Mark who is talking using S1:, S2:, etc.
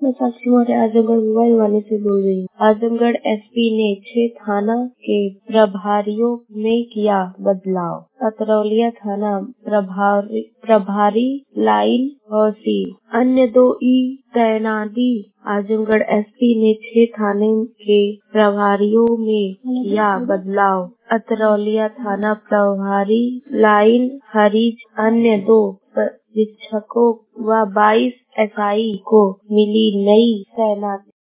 S1: मैं साक्षी मौर्य आजमगढ़ मोबाइल वाले से बोल रही हूँ। आजमगढ़ एसपी ने 6 थाना के प्रभारियों में किया बदलाव। अतरौलिया थाना प्रभारी लाइन और सी अन्य 2 तैनाती। आजमगढ़ एसपी ने 6 थाने के प्रभारियों में किया बदलाव। अतरौलिया थाना प्रभारी लाइन हरीज अन्य 2 परीक्षकों व 22 एसआई को मिली नई तैनाती।